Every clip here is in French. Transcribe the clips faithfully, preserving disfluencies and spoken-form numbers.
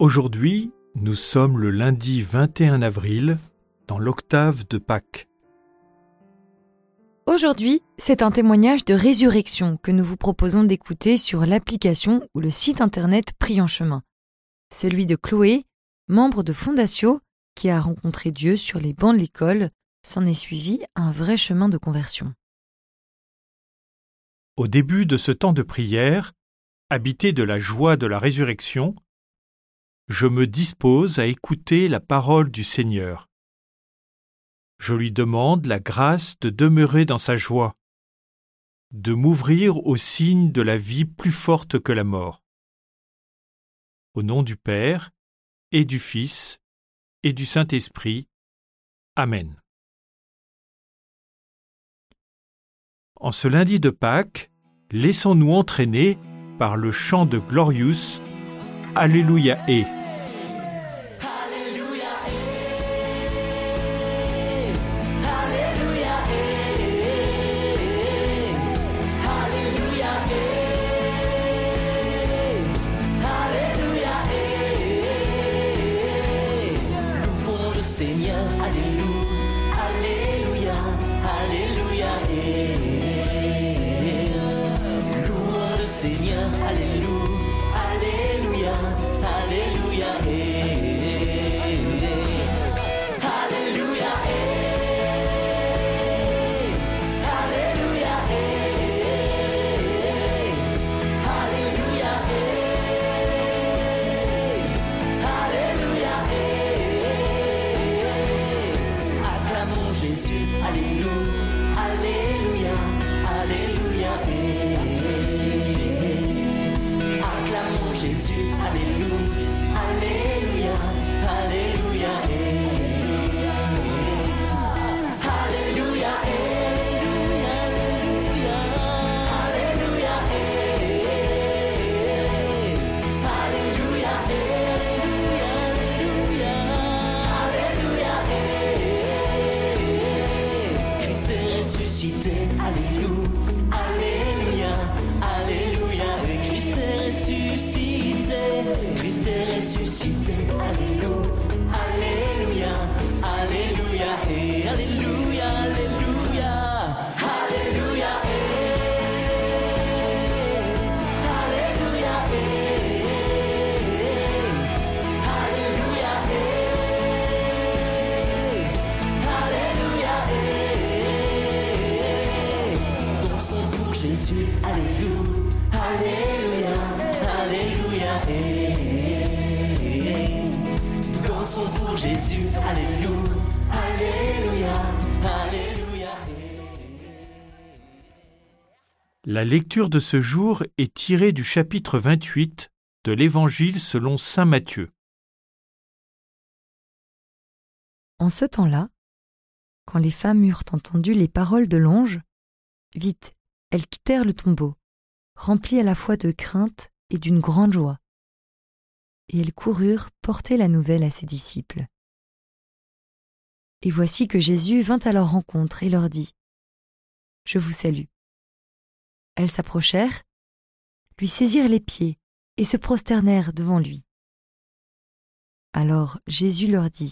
Aujourd'hui, nous sommes le lundi vingt et un avril, dans l'octave de Pâques. Aujourd'hui, c'est un témoignage de résurrection que nous vous proposons d'écouter sur l'application ou le site internet Prie en chemin. Celui de Chloé, membre de Fondatio, qui a rencontré Dieu sur les bancs de l'école, s'en est suivi un vrai chemin de conversion. Au début de ce temps de prière, habité de la joie de la résurrection, je me dispose à écouter la parole du Seigneur. Je lui demande la grâce de demeurer dans sa joie, de m'ouvrir aux signes de la vie plus forte que la mort. Au nom du Père, et du Fils, et du Saint-Esprit. Amen. En ce lundi de Pâques, laissons-nous entraîner par le chant de Glorious « Alléluia et ». Seigneur, Alléluia, Alléluia, Alléluia, et louons le Seigneur, Alléluia, Alléluia, Alléluia, et Alléluia, et Alléluia, et Alléluia, et Alléluia, Jésus, Alléluia, Alléluia, Alléluia, et acclamons Jésus, Alléluia, Alléluia, Alléluia, et Alléluia, Alléluia, Alléluia, et Alléluia, Alléluia, ressuscité, Alléluia, Alléluia, Alléluia, et Christ est ressuscité, Christ est ressuscité, Alléluia, Alléluia, Alléluia, et Alléluia, Alléluia, Alléluia, et Alléluia, et Alléluia, et Jésus, Alléluia, Alléluia, Alléluia, et dansons pour Jésus, Alléluia, Alléluia, Alléluia, et La lecture de ce jour est tirée du chapitre vingt-huit de l'Évangile selon saint Matthieu. En ce temps-là, quand les femmes eurent entendu les paroles de l'ange, vite, elles quittèrent le tombeau, remplies à la fois de crainte et d'une grande joie. Et elles coururent porter la nouvelle à ses disciples. Et voici que Jésus vint à leur rencontre et leur dit : « Je vous salue. » Elles s'approchèrent, lui saisirent les pieds et se prosternèrent devant lui. Alors Jésus leur dit :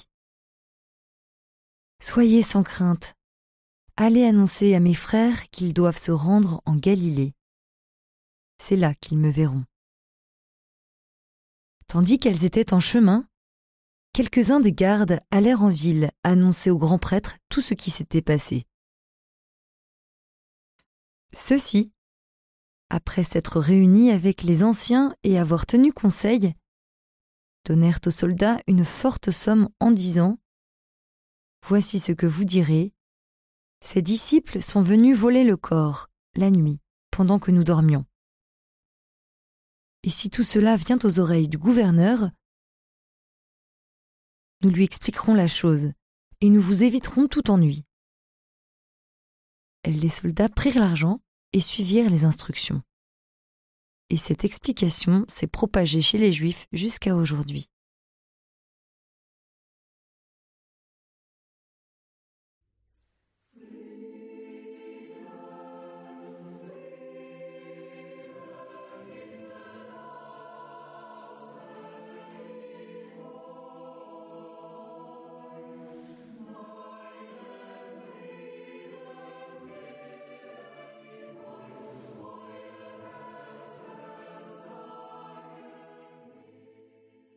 « Soyez sans crainte. Allez annoncer à mes frères qu'ils doivent se rendre en Galilée. C'est là qu'ils me verront. » Tandis qu'elles étaient en chemin, quelques-uns des gardes allèrent en ville annoncer au grand prêtre tout ce qui s'était passé. Ceux-ci, après s'être réunis avec les anciens et avoir tenu conseil, donnèrent aux soldats une forte somme en disant : « Voici ce que vous direz. Ces disciples sont venus voler le corps, la nuit, pendant que nous dormions. Et si tout cela vient aux oreilles du gouverneur, nous lui expliquerons la chose, et nous vous éviterons tout ennui. » Les soldats prirent l'argent et suivirent les instructions. Et cette explication s'est propagée chez les Juifs jusqu'à aujourd'hui.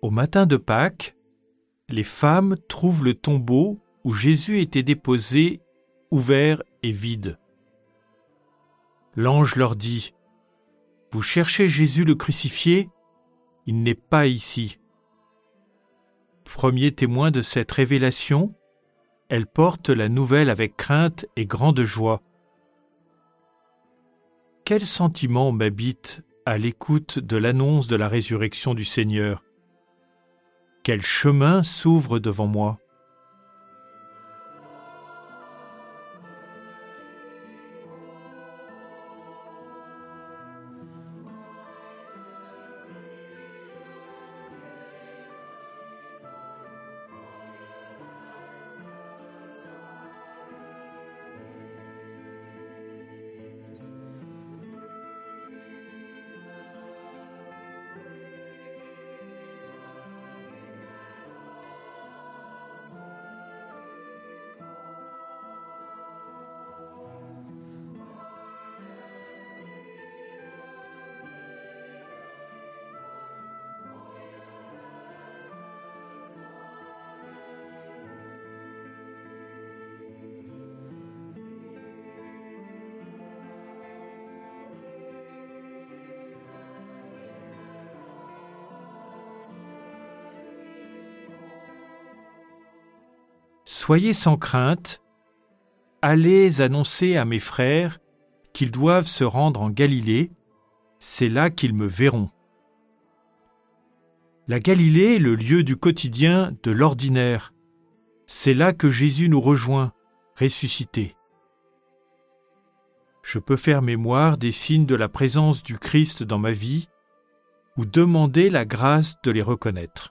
Au matin de Pâques, les femmes trouvent le tombeau où Jésus était déposé, ouvert et vide. L'ange leur dit : « Vous cherchez Jésus le crucifié ? Il n'est pas ici. » Premier témoin de cette révélation, elle porte la nouvelle avec crainte et grande joie. Quel sentiment m'habite à l'écoute de l'annonce de la résurrection du Seigneur ? Quel chemin s'ouvre devant moi ? Soyez sans crainte, allez annoncer à mes frères qu'ils doivent se rendre en Galilée, c'est là qu'ils me verront. La Galilée est le lieu du quotidien, de l'ordinaire. C'est là que Jésus nous rejoint, ressuscité. Je peux faire mémoire des signes de la présence du Christ dans ma vie ou demander la grâce de les reconnaître.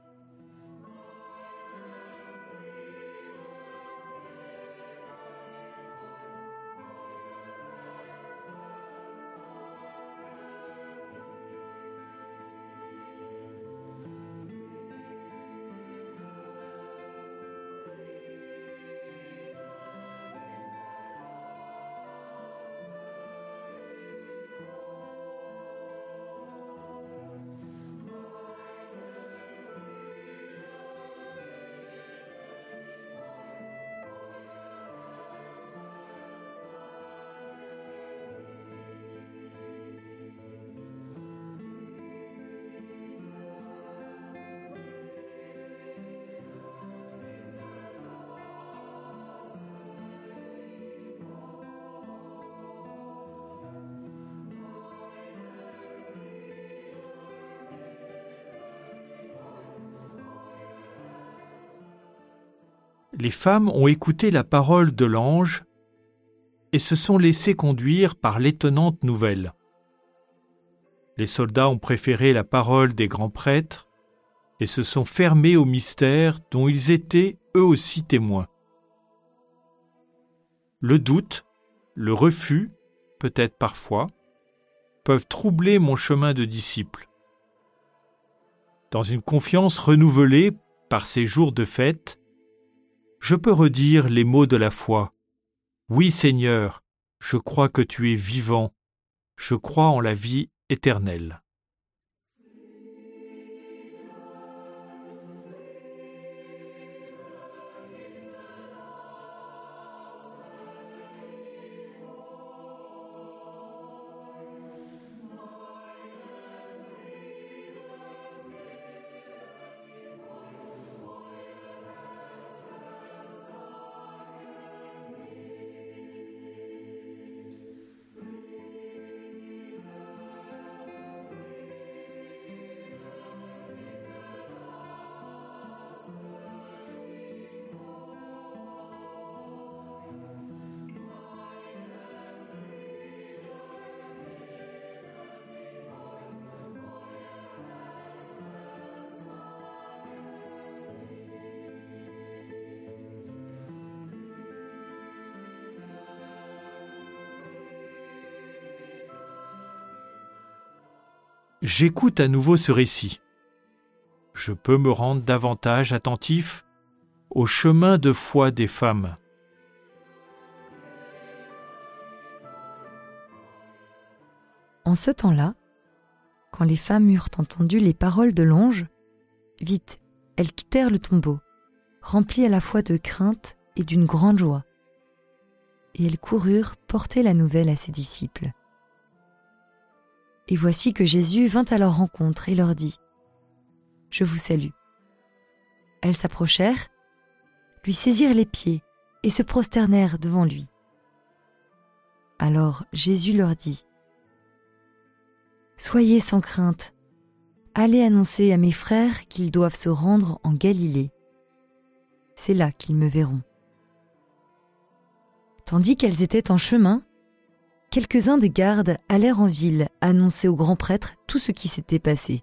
Les femmes ont écouté la parole de l'ange et se sont laissées conduire par l'étonnante nouvelle. Les soldats ont préféré la parole des grands prêtres et se sont fermés au mystère dont ils étaient eux aussi témoins. Le doute, le refus, peut-être parfois, peuvent troubler mon chemin de disciple. Dans une confiance renouvelée par ces jours de fête, je peux redire les mots de la foi. Oui, Seigneur, je crois que tu es vivant, je crois en la vie éternelle. J'écoute à nouveau ce récit. Je peux me rendre davantage attentif au chemin de foi des femmes. En ce temps-là, quand les femmes eurent entendu les paroles de l'ange, vite, elles quittèrent le tombeau, remplies à la fois de crainte et d'une grande joie. Et elles coururent porter la nouvelle à ses disciples. Et voici que Jésus vint à leur rencontre et leur dit : « Je vous salue. » Elles s'approchèrent, lui saisirent les pieds et se prosternèrent devant lui. Alors Jésus leur dit : « Soyez sans crainte, allez annoncer à mes frères qu'ils doivent se rendre en Galilée. C'est là qu'ils me verront. » Tandis qu'elles étaient en chemin, quelques-uns des gardes allèrent en ville annoncer au grand prêtre tout ce qui s'était passé.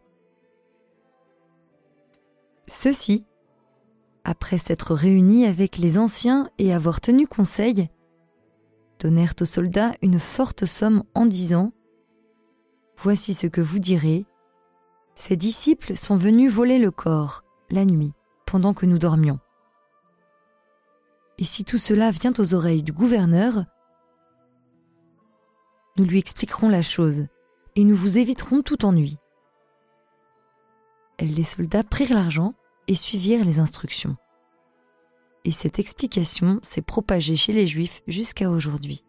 Ceux-ci, après s'être réunis avec les anciens et avoir tenu conseil, donnèrent aux soldats une forte somme en disant : « Voici ce que vous direz. Ces disciples sont venus voler le corps, la nuit, pendant que nous dormions. Et si tout cela vient aux oreilles du gouverneur, nous lui expliquerons la chose et nous vous éviterons tout ennui. » Les soldats prirent l'argent et suivirent les instructions. Et cette explication s'est propagée chez les Juifs jusqu'à aujourd'hui.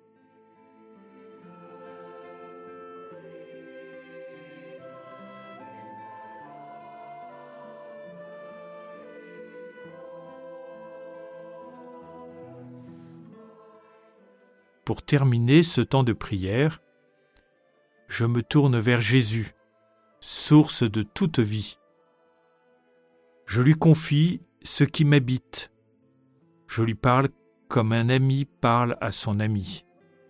Pour terminer ce temps de prière, je me tourne vers Jésus, source de toute vie. Je lui confie ce qui m'habite. Je lui parle comme un ami parle à son ami.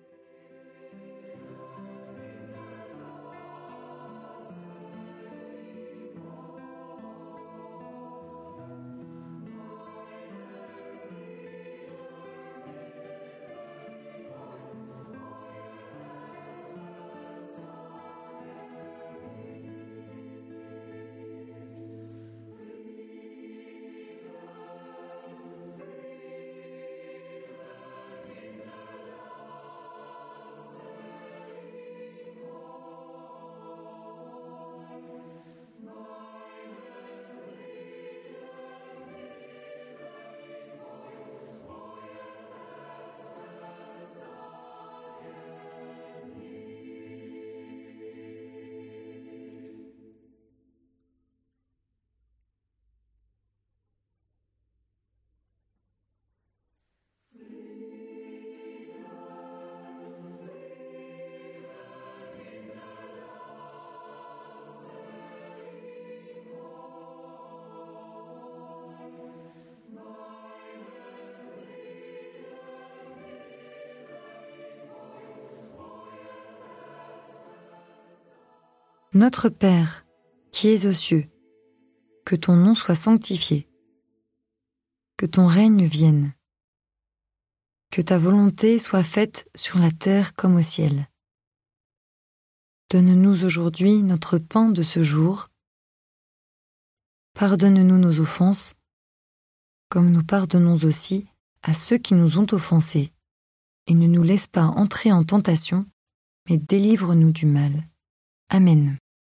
Notre Père, qui es aux cieux, que ton nom soit sanctifié, que ton règne vienne, que ta volonté soit faite sur la terre comme au ciel. Donne-nous aujourd'hui notre pain de ce jour. Pardonne-nous nos offenses, comme nous pardonnons aussi à ceux qui nous ont offensés, et ne nous laisse pas entrer en tentation, mais délivre-nous du mal. Amen.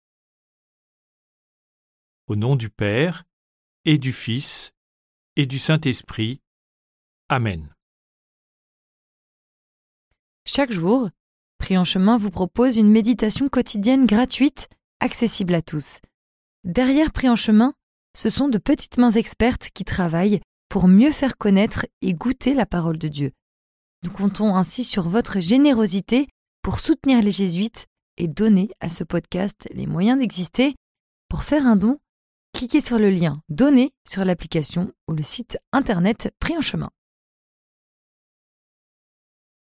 Au nom du Père, et du Fils, et du Saint-Esprit. Amen. Chaque jour, Prie en chemin vous propose une méditation quotidienne gratuite, accessible à tous. Derrière Prie en chemin, ce sont de petites mains expertes qui travaillent pour mieux faire connaître et goûter la parole de Dieu. Nous comptons ainsi sur votre générosité pour soutenir les jésuites et donner à ce podcast les moyens d'exister. Pour faire un don, cliquez sur le lien « Donner » sur l'application ou le site internet Prie en chemin.